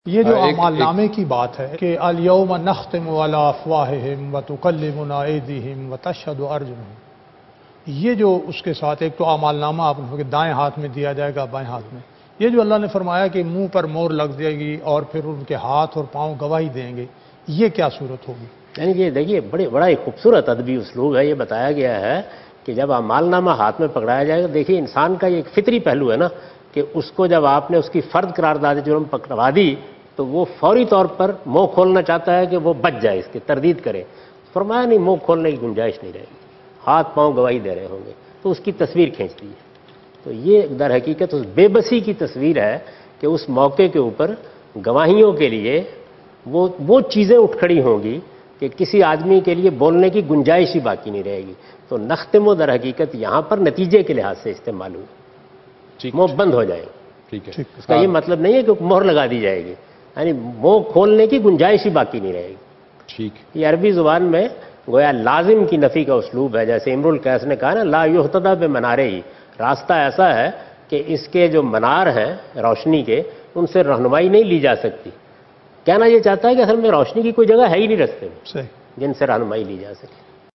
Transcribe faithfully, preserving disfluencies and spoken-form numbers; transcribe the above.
یہ جو اعمال نامے کی بات ہے کہ الیوم نختم علی افواہہم وتکلمنا ایدیہم وتشہد ارجلہم، یہ جو اس کے ساتھ ایک تو اعمال نامہ آپ کو دائیں ہاتھ میں دیا جائے گا بائیں ہاتھ میں، یہ جو اللہ نے فرمایا کہ منہ پر مور لگ جائے گی اور پھر ان کے ہاتھ اور پاؤں گواہی دیں گے، یہ کیا صورت ہوگی؟ یعنی یہ دیکھیے بڑے بڑا ایک خوبصورت ادبی اسلوب ہے. یہ بتایا گیا ہے کہ جب اعمال نامہ ہاتھ میں پکڑایا جائے گا، دیکھیے انسان کا یہ ایک فطری پہلو ہے نا کہ اس کو جب آپ نے اس کی فرد قرار داد جرم پکڑوا دی تو وہ فوری طور پر منہ کھولنا چاہتا ہے کہ وہ بچ جائے، اس کی تردید کرے. فرمایا نہیں، منہ کھولنے کی گنجائش نہیں رہے گی، ہاتھ پاؤں گواہی دے رہے ہوں گے. تو اس کی تصویر کھینچ دی ہے. تو یہ در حقیقت اس بے بسی کی تصویر ہے کہ اس موقع کے اوپر گواہیوں کے لیے وہ وہ چیزیں اٹھ کھڑی ہوں گی کہ کسی آدمی کے لیے بولنے کی گنجائش ہی باقی نہیں رہے گی. تو نختم و در حقیقت یہاں پر نتیجے کے لحاظ سے استعمال ہوئی، منہ بند ہو جائے. ٹھیک ہے، اس کا یہ مطلب نہیں ہے کہ مہر لگا دی جائے گی، یعنی منہ کھولنے کی گنجائش ہی باقی نہیں رہے گی. ٹھیک. یہ عربی زبان میں گویا لازم کی نفی کا اسلوب ہے. جیسے امرؤ القیس نے کہا نا لا یہتدی بمنارہ ہی، راستہ ایسا ہے کہ اس کے جو منار ہیں روشنی کے، ان سے رہنمائی نہیں لی جا سکتی. کہنا یہ چاہتا ہے کہ اصل میں روشنی کی کوئی جگہ ہے ہی نہیں رستے میں جن سے رہنمائی لی جا سکے.